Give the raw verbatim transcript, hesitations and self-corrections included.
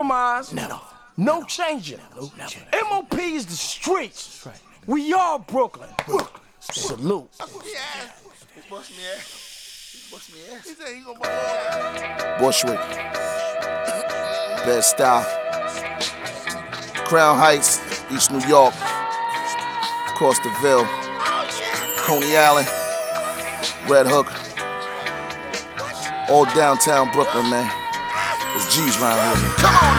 compromise. Never. No changing. No, never. M O P is the streets. Right. We are Brooklyn. Brooklyn. Salute. Bust me ass. Bust me ass. He said he gonna bust me ass. Bushwick. Best style. Crown Heights, East New York. Costerville. Coney Island. Red Hook. All downtown Brooklyn, man. There's G's around here. Come on!